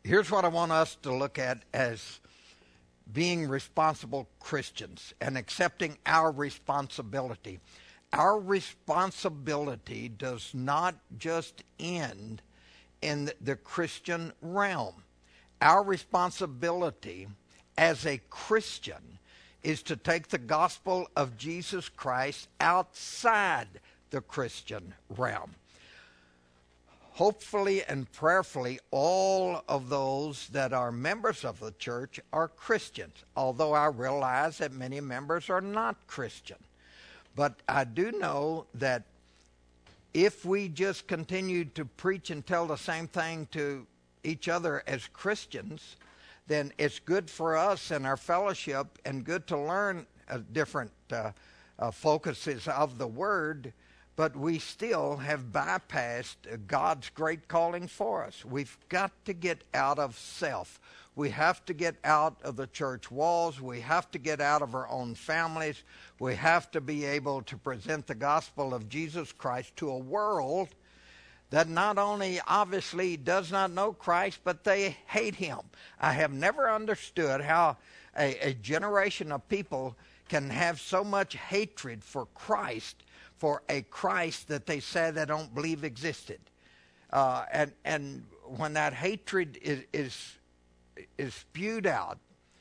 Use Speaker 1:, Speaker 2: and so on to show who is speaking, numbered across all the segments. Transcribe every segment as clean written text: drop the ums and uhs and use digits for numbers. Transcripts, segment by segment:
Speaker 1: Here's what I want us to look at as being responsible Christians and accepting our responsibility. Our responsibility does not just end in the Christian realm. Our responsibility as a Christian is to take the gospel of Jesus Christ outside the Christian realm. Hopefully and prayerfully, all of those that are members of the church are Christians, although I realize that many members are not Christian. But I do know that if we just continue to preach and tell the same thing to each other as Christians, then it's good for us and our fellowship and good to learn different focuses of the Word, but we still have bypassed God's great calling for us. We've got to get out of self. We have to get out of the church walls. We have to get out of our own families. We have to be able to present the gospel of Jesus Christ to a world that not only obviously does not know Christ, but they hate him. I have never understood how a generation of people can have so much hatred for Christ, for a Christ that they say they don't believe existed. And when that hatred is spewed out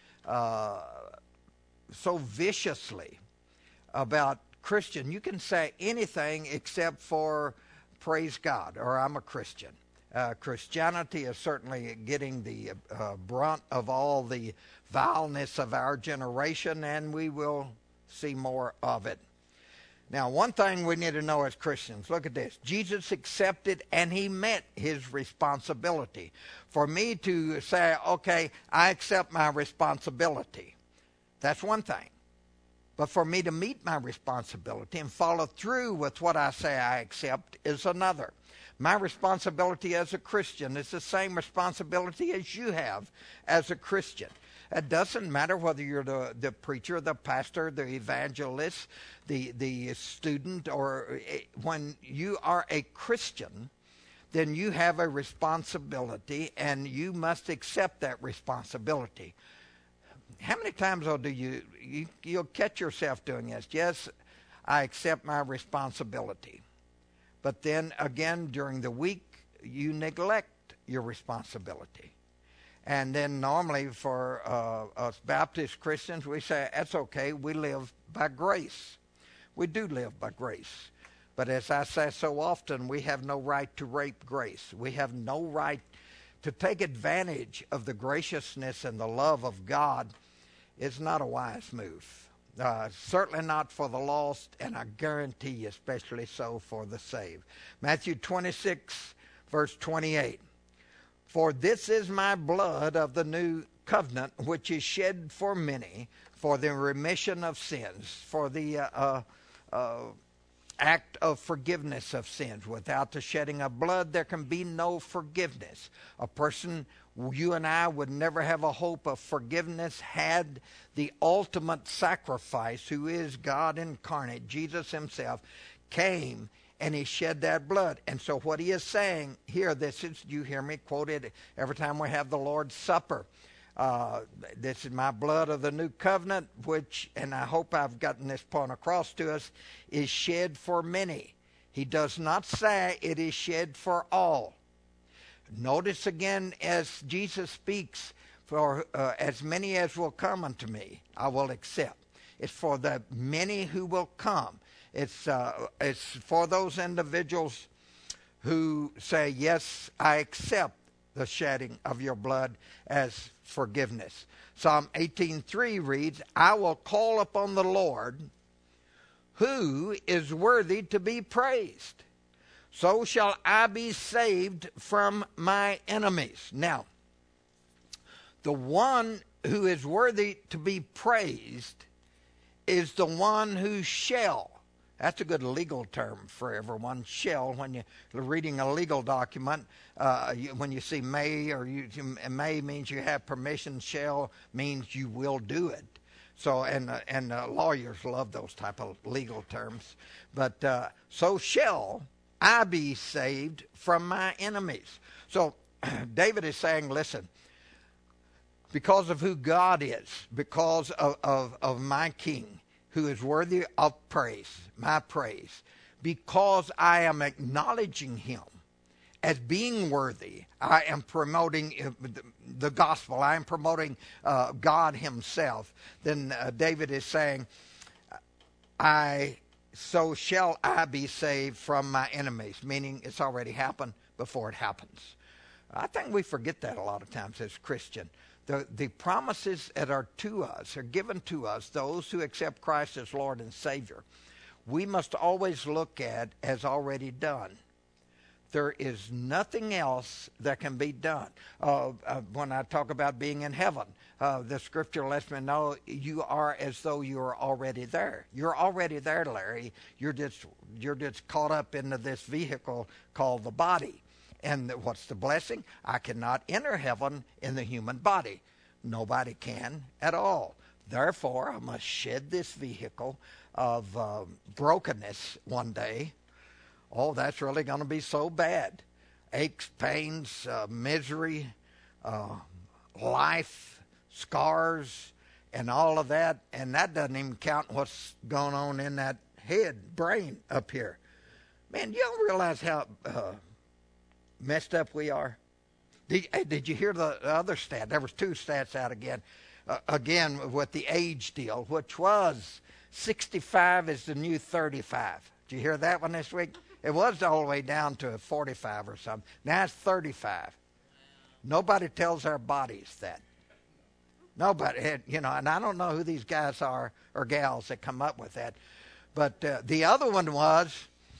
Speaker 1: so viciously about Christian, you can say anything except for praise God, or I'm a Christian. Christianity is certainly getting the brunt of all the vileness of our generation, and we will see more of it. Now, one thing we need to know as Christians, look at this. Jesus accepted and he met his responsibility. For me to say, okay, I accept my responsibility, that's one thing. But for me to meet my responsibility and follow through with what I say I accept is another. My responsibility as a Christian is the same responsibility as you have as a Christian. It doesn't matter whether you're the preacher, the pastor, the evangelist, the student, or when you are a Christian, then you have a responsibility and you must accept that responsibility. How many times do you'll catch yourself doing this? Yes, I accept my responsibility. But then again, during the week, you neglect your responsibility. And then normally for us Baptist Christians, we say, that's okay, we live by grace. We do live by grace. But as I say so often, we have no right to rape grace. We have no right to take advantage of the graciousness and the love of God. It's not a wise move. Certainly not for the lost, and I guarantee you, especially so for the saved. Matthew 26, verse 28. For this is my blood of the new covenant, which is shed for many for the remission of sins, for the act of forgiveness of sins. Without the shedding of blood, there can be no forgiveness. A person, you and I, would never have a hope of forgiveness had the ultimate sacrifice, who is God incarnate, Jesus himself, came and he shed that blood. And so what he is saying here, this is, you hear me quoted every time we have the Lord's Supper. This is my blood of the new covenant, which, and I hope I've gotten this point across to us, is shed for many. He does not say it is shed for all. Notice again, as Jesus speaks, for as many as will come unto me, I will accept. It's for the many who will come. It's for those individuals who say, yes, I accept the shedding of your blood as forgiveness. Psalm 18:3 reads, I will call upon the Lord, who is worthy to be praised. So shall I be saved from my enemies. Now, the one who is worthy to be praised is the one who shall. That's a good legal term for everyone. Shall, when you're reading a legal document, when you see may, or may means you have permission, shall means you will do it. So, and lawyers love those type of legal terms. But so shall I be saved from my enemies. So David is saying, listen, because of who God is, because of my King, who is worthy of praise, my praise, because I am acknowledging him as being worthy, I am promoting the gospel. I am promoting God himself. Then David is saying, so shall I be saved from my enemies, meaning it's already happened before it happens. I think we forget that a lot of times as Christian. The promises that are to us are given to us, those who accept Christ as Lord and Savior. We must always look at as already done. There is nothing else that can be done. When I talk about being in heaven, the scripture lets me know you are as though you are already there. You're already there, Larry. You're just caught up into this vehicle called the body. And what's the blessing? I cannot enter heaven in the human body. Nobody can at all. Therefore, I must shed this vehicle of brokenness one day. Oh, that's really going to be so bad. Aches, pains, misery, life, scars, and all of that. And that doesn't even count what's going on in that head, brain up here. Man, you don't realize how messed up we are. Did you hear the other stat? There was two stats out again. Again, with the age deal, which was 65 is the new 35. Did you hear that one this week? It was all the way down to 45 or something. Now it's 35. Nobody tells our bodies that. Nobody, and I don't know who these guys are or gals that come up with that. But the other one was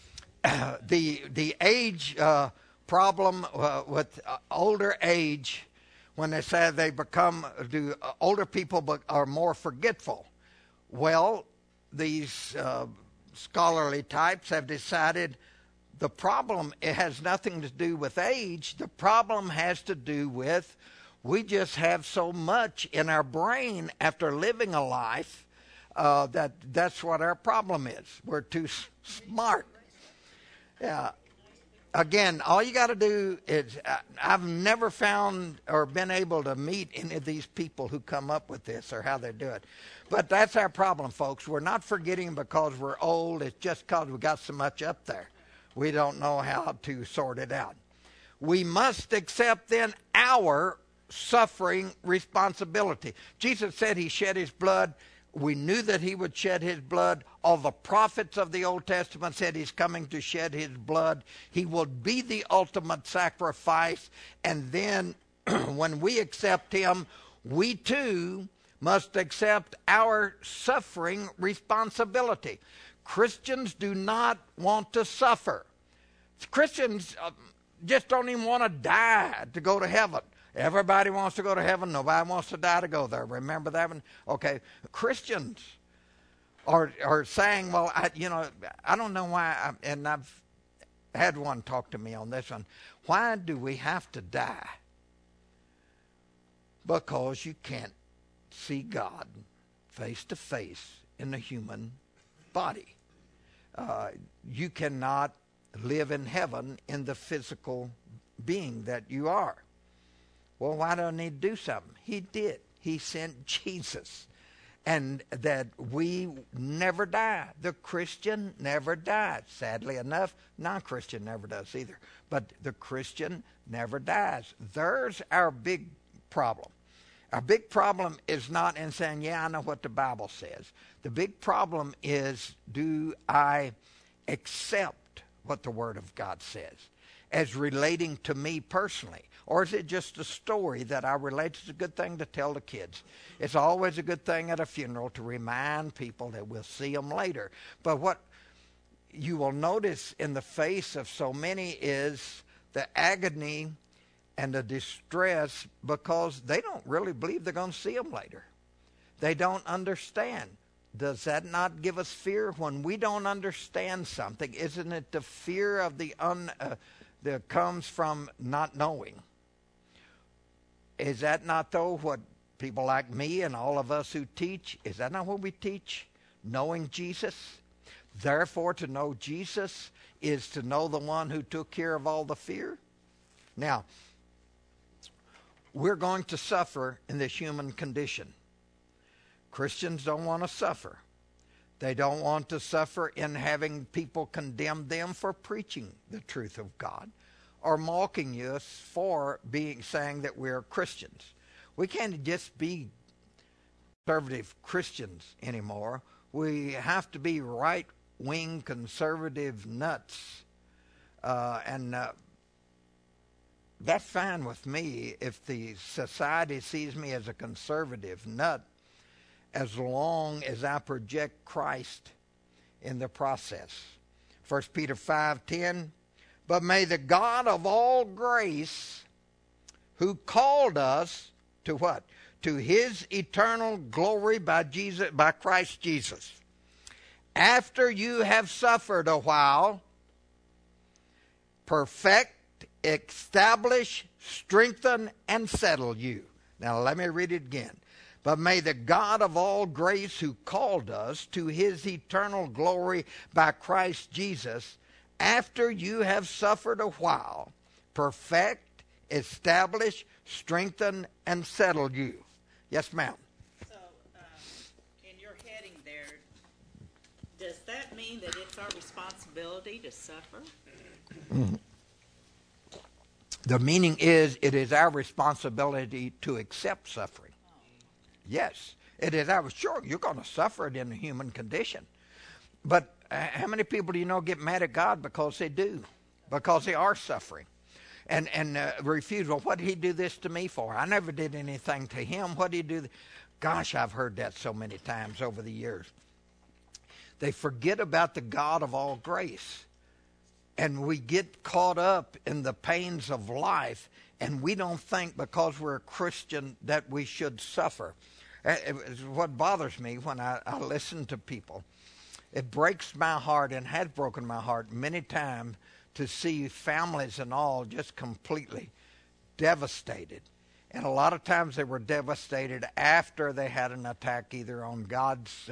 Speaker 1: the age problem with older age, when they say they older people are more forgetful. Well, these scholarly types have decided the problem, it has nothing to do with age. The problem has to do with we just have so much in our brain after living a life that's what our problem is. We're too smart. Yeah. Again, all you got to do is, I've never found or been able to meet any of these people who come up with this or how they do it. But that's our problem, folks. We're not forgetting because we're old. It's just because we got so much up there. We don't know how to sort it out. We must accept then our suffering responsibility. Jesus said he shed his blood. We knew that he would shed his blood. All the prophets of the Old Testament said he's coming to shed his blood. He will be the ultimate sacrifice. And then when we accept him, we too must accept our suffering responsibility. Christians do not want to suffer. Christians just don't even want to die to go to heaven. Everybody wants to go to heaven. Nobody wants to die to go there. Remember that one? Okay. Christians are saying, well, I don't know why, and I've had one talk to me on this one. Why do we have to die? Because you can't see God face to face in the human body. You cannot live in heaven in the physical being that you are. Well, why don't he do something? He did. He sent Jesus. And that we never die. The Christian never dies. Sadly enough, non-Christian never does either. But the Christian never dies. There's our big problem. Our big problem is not in saying, yeah, I know what the Bible says. The big problem is, do I accept what the Word of God says as relating to me personally? Or is it just a story that I relate? It's a good thing to tell the kids. It's always a good thing at a funeral to remind people that we'll see them later. But what you will notice in the face of so many is the agony and the distress because they don't really believe they're going to see them later. They don't understand. Does that not give us fear when we don't understand something? Isn't it the fear of that comes from not knowing? Is that not, though, what people like me and all of us who teach, is that not what we teach? Knowing Jesus? Therefore, to know Jesus is to know the one who took care of all the fear? Now, we're going to suffer in this human condition. Christians don't want to suffer. They don't want to suffer in having people condemn them for preaching the truth of God or mocking us for saying that we're Christians. We can't just be conservative Christians anymore. We have to be right-wing conservative nuts. That's fine with me if the society sees me as a conservative nut, as long as I project Christ in the process. 1 Peter 5:10, but may the God of all grace, who called us to what? To his eternal glory by Christ Jesus, after you have suffered a while, perfect, establish, strengthen, and settle you. Now let me read it again. But may the God of all grace, who called us to his eternal glory by Christ Jesus, after you have suffered a while, perfect, establish, strengthen, and settle you. Yes, ma'am.
Speaker 2: So, in your heading there, does that mean that it's our responsibility to suffer?
Speaker 1: The meaning is, it is our responsibility to accept suffering. Yes, it is. Sure, you're going to suffer it in the human condition. But how many people do you know get mad at God because they do? Because they are suffering. And refuse, well, what did he do this to me for? I never did anything to him. What did he do? Gosh, I've heard that so many times over the years. They forget about the God of all grace. And we get caught up in the pains of life, and we don't think because we're a Christian that we should suffer. It's what bothers me when I listen to people. It breaks my heart and has broken my heart many times to see families and all just completely devastated. And a lot of times they were devastated after they had an attack either on God's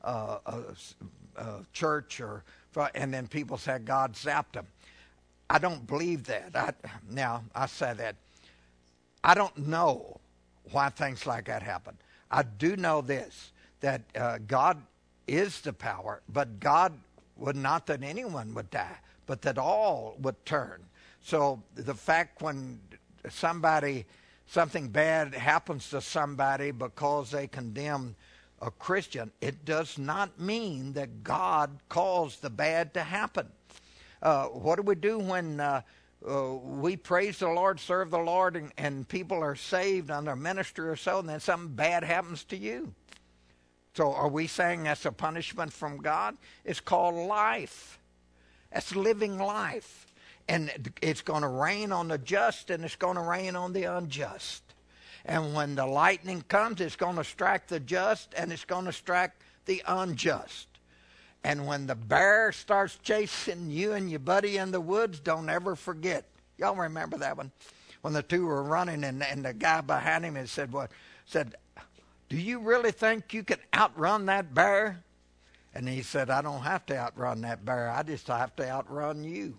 Speaker 1: church and then people said God zapped them. I don't believe that. I say that. I don't know why things like that happen. I do know this, that God is the power, but God would not that anyone would die, but that all would turn. So the fact when something bad happens to somebody because they condemn a Christian, it does not mean that God caused the bad to happen. What do we do when we praise the Lord, serve the Lord, and people are saved under ministry or so, and then something bad happens to you? So are we saying that's a punishment from God? It's called life. That's living life. And it's going to rain on the just, and it's going to rain on the unjust. And when the lightning comes, it's going to strike the just, and it's going to strike the unjust. And when the bear starts chasing you and your buddy in the woods, don't ever forget. Y'all remember that one? When the two were running, and the guy behind him had said, do you really think you can outrun that bear? And he said, I don't have to outrun that bear. I just have to outrun you.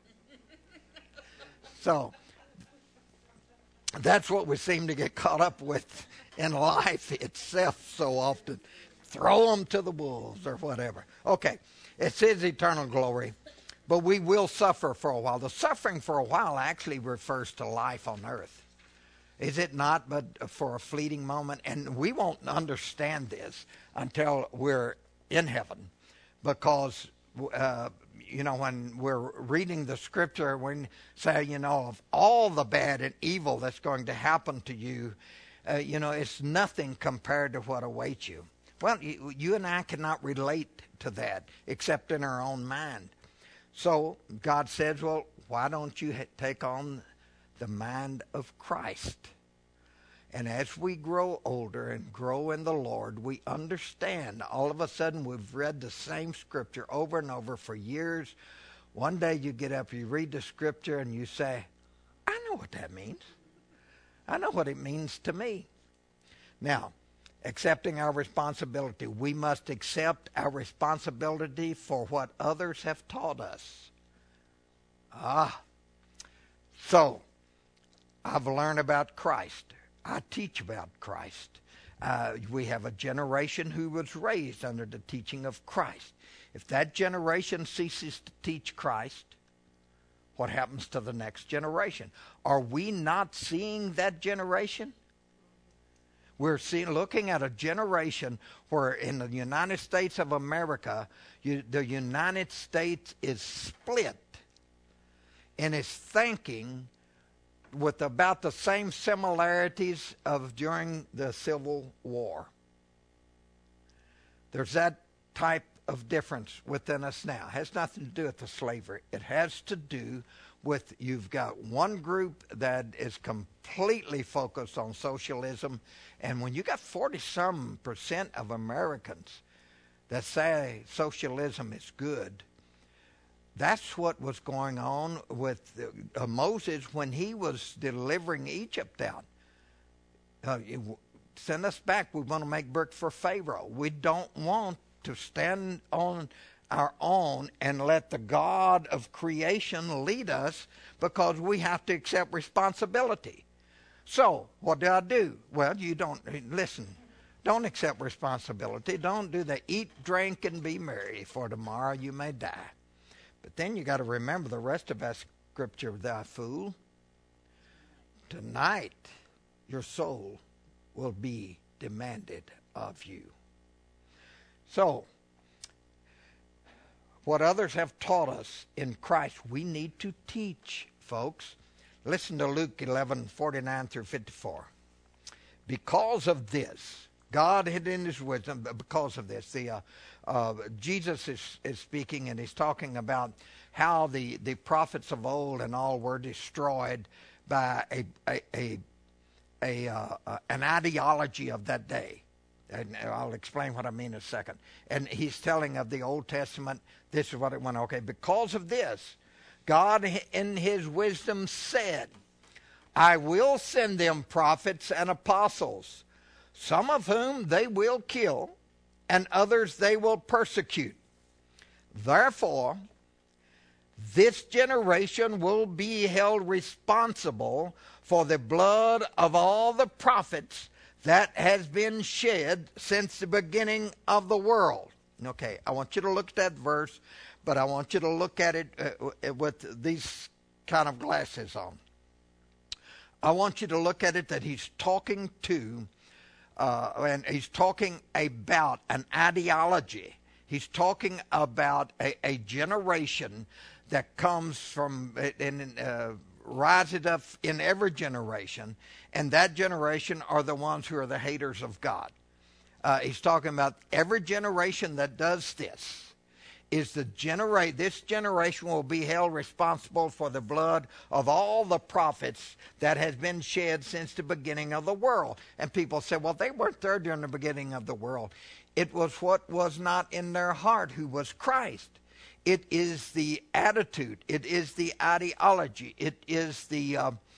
Speaker 1: So that's what we seem to get caught up with in life itself so often. Throw them to the wolves or whatever. Okay, it's his eternal glory, but we will suffer for a while. The suffering for a while actually refers to life on earth. Is it not? But for a fleeting moment. And we won't understand this until we're in heaven, because when we're reading the scripture, we say, of all the bad and evil that's going to happen to you, it's nothing compared to what awaits you. Well, you and I cannot relate to that except in our own mind. So God says, well, why don't you take on the mind of Christ? And as we grow older and grow in the Lord, we understand. All of a sudden, we've read the same scripture over and over for years. One day you get up, you read the scripture, and you say, I know what that means. I know what it means to me. Now, accepting our responsibility. We must accept our responsibility for what others have taught us. So, I've learned about Christ. I teach about Christ. We have a generation who was raised under the teaching of Christ. If that generation ceases to teach Christ, what happens to the next generation? Are we not seeing that generation? We're looking at a generation where in the United States of America, the United States is split in its thinking with about the same similarities of during the Civil War. There's that type of difference within us now. It has nothing to do with the slavery. It has to do with you've got one group that is completely focused on socialism, and when you got 40-some% of Americans that say socialism is good, that's what was going on with Moses when he was delivering Egypt out. Send us back. We want to make brick for Pharaoh. We don't want to stand on our own and let the God of creation lead us, because we have to accept responsibility. So, what do? Well, you don't, listen, don't accept responsibility. Don't do the eat, drink, and be merry, for tomorrow you may die. But then you got to remember the rest of that scripture, thou fool. Tonight, your soul will be demanded of you. So, what others have taught us in Christ, we need to teach, folks. Listen to Luke 11:49 through 54. Because of this, God had in his wisdom, because of this, Jesus is speaking, and he's talking about how the prophets of old and all were destroyed by an ideology of that day. And I'll explain what I mean in a second. And he's telling of the Old Testament, this is what it went. Okay, because of this, God in his wisdom said, I will send them prophets and apostles, some of whom they will kill, and others they will persecute. Therefore, this generation will be held responsible for the blood of all the prophets that has been shed since the beginning of the world. Okay, I want you to look at that verse, but I want you to look at it with these kind of glasses on. I want you to look at it that he's talking to, and he's talking about an ideology. He's talking about a generation that comes from rises up in every generation, and that generation are the ones who are the haters of God. He's talking about every generation that does this is this generation will be held responsible for the blood of all the prophets that has been shed since the beginning of the world. And people say, well, they weren't there during the beginning of the world. It was what was not in their heart, who was Christ. It is the attitude. It is the ideology. It is the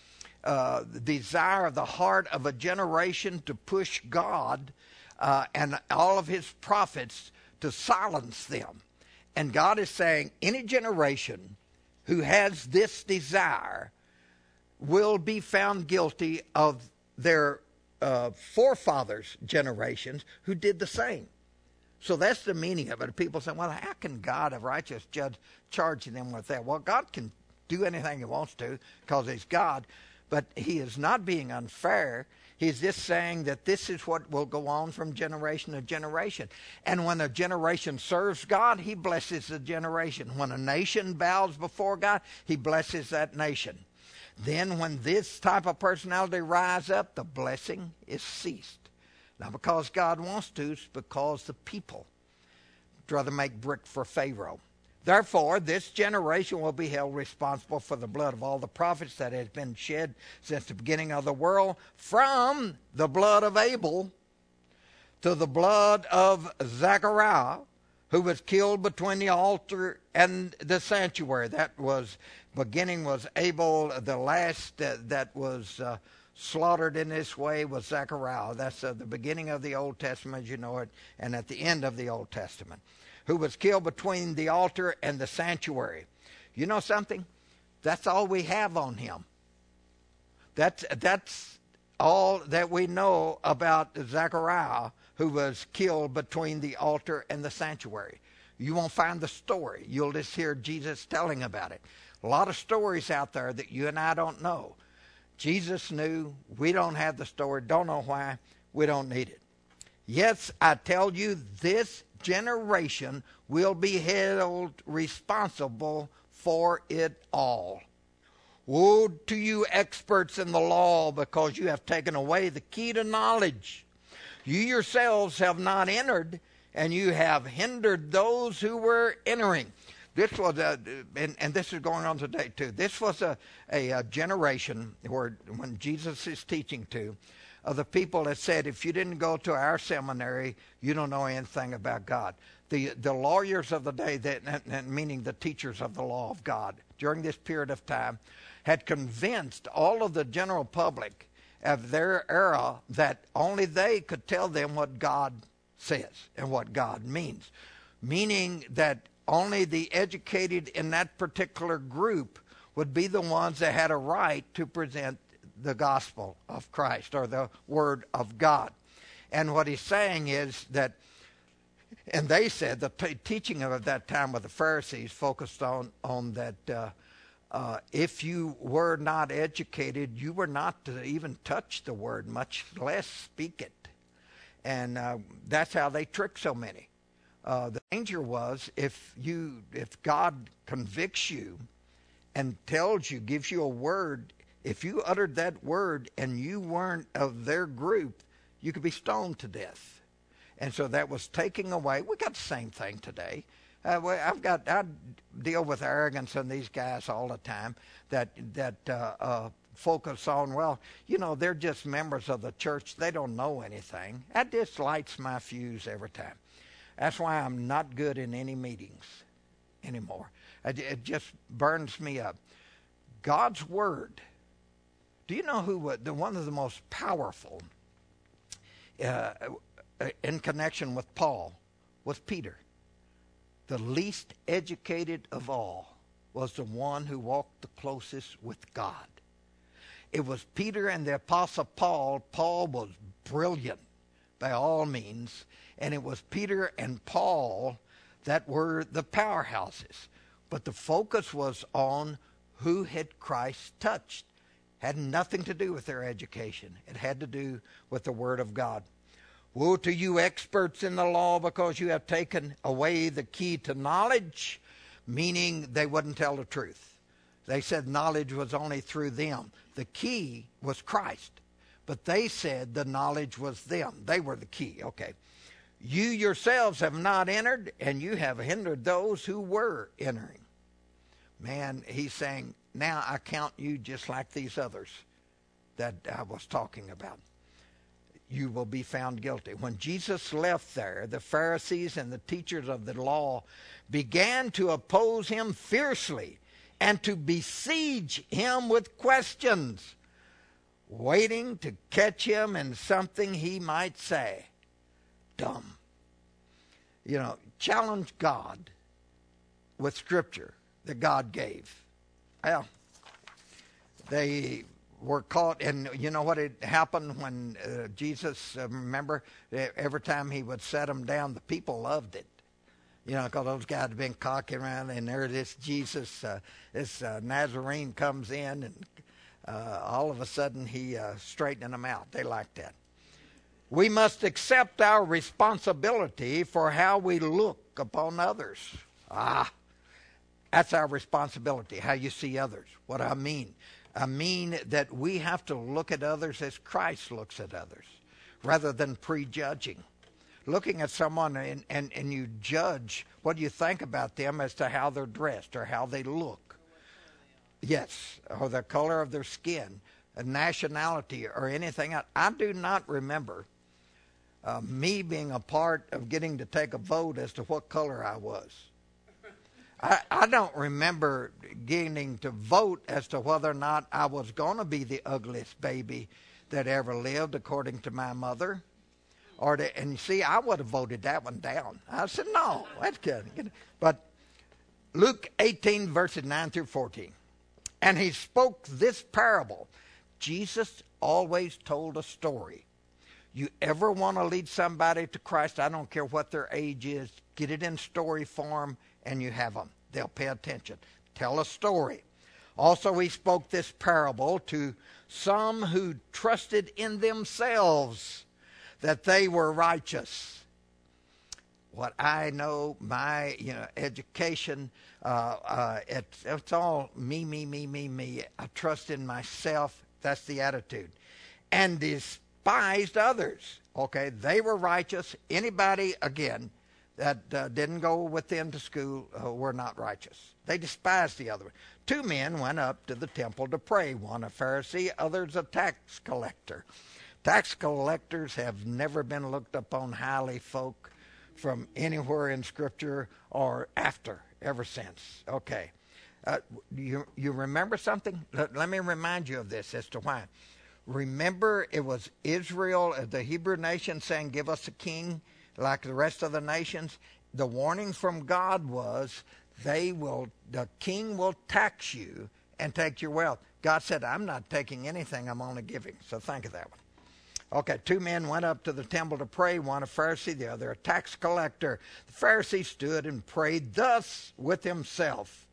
Speaker 1: desire of the heart of a generation to push God and all of his prophets to silence them. And God is saying any generation who has this desire will be found guilty of their forefathers' generations who did the same. So that's the meaning of it. People say, well, how can God, a righteous judge, charge them with that? Well, God can do anything he wants to because he's God, but he is not being unfair. He's just saying that this is what will go on from generation to generation. And when a generation serves God, he blesses the generation. When a nation bows before God, he blesses that nation. Then when this type of personality rise up, the blessing is ceased. Not because God wants to, it's because the people would rather make brick for Pharaoh. Therefore, this generation will be held responsible for the blood of all the prophets that has been shed since the beginning of the world, from the blood of Abel to the blood of Zechariah, who was killed between the altar and the sanctuary. That was, beginning was Abel. The last that was slaughtered in this way was Zechariah. That's the beginning of the Old Testament, as you know it, and at the end of the Old Testament, who was killed between the altar and the sanctuary. You know something? That's all we have on him. That's all that we know about Zechariah, who was killed between the altar and the sanctuary. You won't find the story. You'll just hear Jesus telling about it. A lot of stories out there that you and I don't know. Jesus knew. We don't have the story. Don't know why. We don't need it. Yes, I tell you, this generation will be held responsible for it all. Woe to you, experts in the law, because you have taken away the key to knowledge. You yourselves have not entered, and you have hindered those who were entering. This was and this is going on today too. This was a generation where, when Jesus is teaching to, of the people that said, if you didn't go to our seminary, you don't know anything about God. The lawyers of the day, meaning the teachers of the law of God, during this period of time, had convinced all of the general public of their era that only they could tell them what God says and what God means, meaning that only the educated in that particular group would be the ones that had a right to present the gospel of Christ or the word of God. And what he's saying is that, and they said the teaching of that time with the Pharisees focused on that if you were not educated, you were not to even touch the word, much less speak it. And that's how they tricked so many. The danger was if God convicts you and tells you, gives you a word, if you uttered that word and you weren't of their group, you could be stoned to death. And so that was taking away. We got the same thing today. I deal with arrogance in these guys all the time that focus on, well, they're just members of the church. They don't know anything. That just lights my fuse every time. That's why I'm not good in any meetings anymore. It just burns me up. God's word. Do you know who one of the most powerful in connection with Paul was Peter? The least educated of all was the one who walked the closest with God. It was Peter and the Apostle Paul. Paul was brilliant by all means, and it was Peter and Paul that were the powerhouses. But the focus was on who had Christ touched. Had nothing to do with their education. It had to do with the Word of God. Woe to you, experts in the law, because you have taken away the key to knowledge, meaning they wouldn't tell the truth. They said knowledge was only through them. The key was Christ, but they said the knowledge was them. They were the key. Okay. You yourselves have not entered, and you have hindered those who were entering. Man, he's saying, now I count you just like these others that I was talking about. You will be found guilty. When Jesus left there, the Pharisees and the teachers of the law began to oppose him fiercely and to besiege him with questions, waiting to catch him in something he might say. Dumb. Challenge God with Scripture that God gave. Well, they were caught, and you know what had happened when Jesus, remember, every time he would set them down, the people loved it. Because those guys had been cocking around, and there this Jesus, this Nazarene comes in, and all of a sudden he straightened them out. They liked that. We must accept our responsibility for how we look upon others. That's our responsibility, how you see others. What I mean that we have to look at others as Christ looks at others, rather than prejudging. Looking at someone and you judge what you think about them as to how they're dressed or how they look. Yes, or the color of their skin, a nationality, or anything else. I do not remember me being a part of getting to take a vote as to what color I was. I don't remember getting to vote as to whether or not I was going to be the ugliest baby that ever lived, according to my mother. And you see, I would have voted that one down. I said, no, that's good. But Luke 18, verses 9 through 14. And he spoke this parable, Jesus always told a story. You ever want to lead somebody to Christ, I don't care what their age is, get it in story form and you have them. They'll pay attention. Tell a story. Also, he spoke this parable to some who trusted in themselves that they were righteous. What I know, my education, it's all me. I trust in myself. That's the attitude. And despised others. Okay, they were righteous. Anybody, again, that didn't go with them to school were not righteous. They despised the other. Two men went up to the temple to pray, one a Pharisee, others a tax collector. Tax collectors have never been looked upon highly folk from anywhere in Scripture or after, ever since. Okay. You remember something? Let me remind you of this as to why. Remember, it was Israel, the Hebrew nation, saying, give us a king like the rest of the nations. The warning from God was, the king will tax you and take your wealth. God said, I'm not taking anything, I'm only giving. So think of that one. Okay, two men went up to the temple to pray, one a Pharisee, the other a tax collector. The Pharisee stood and prayed thus with himself.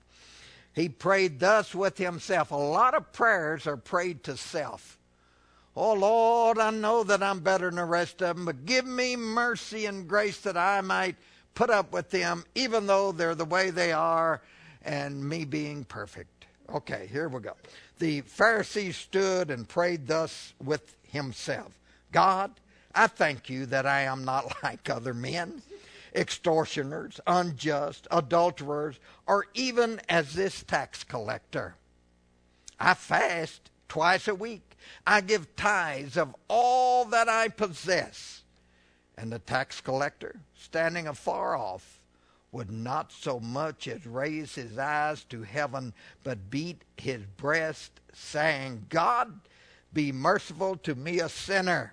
Speaker 1: He prayed thus with himself. A lot of prayers are prayed to self. Oh, Lord, I know that I'm better than the rest of them, but give me mercy and grace that I might put up with them, even though they're the way they are, and me being perfect. Okay, here we go. The Pharisee stood and prayed thus with himself. God, I thank you that I am not like other men, extortioners, unjust, adulterers, or even as this tax collector. I fast twice a week. I give tithes of all that I possess. And the tax collector, standing afar off, would not so much as raise his eyes to heaven, but beat his breast, saying, God, be merciful to me, a sinner.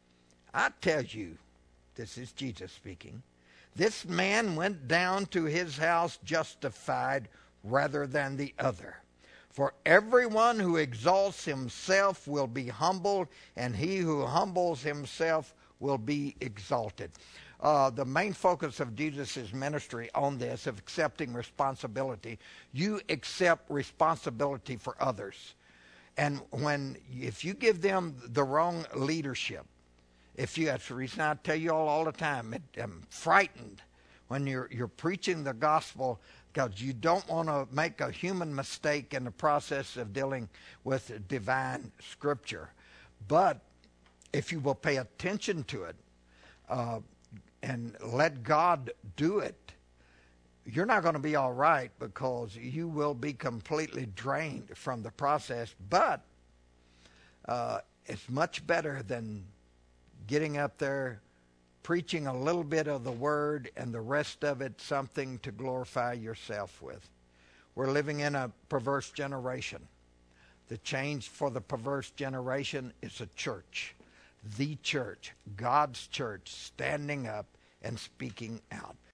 Speaker 1: I tell you, this is Jesus speaking, this man went down to his house justified rather than the other. For everyone who exalts himself will be humbled, and he who humbles himself will be exalted. The main focus of Jesus' ministry on this, of accepting responsibility, you accept responsibility for others. And if you give them the wrong leadership, that's the reason I tell you all the time, I'm frightened when you're preaching the gospel, because you don't want to make a human mistake in the process of dealing with divine Scripture. But if you will pay attention to it and let God do it, you're not going to be all right, because you will be completely drained from the process. But it's much better than getting up there, preaching a little bit of the Word and the rest of it something to glorify yourself with. We're living in a perverse generation. The change for the perverse generation is a church. The church, God's church, standing up and speaking out.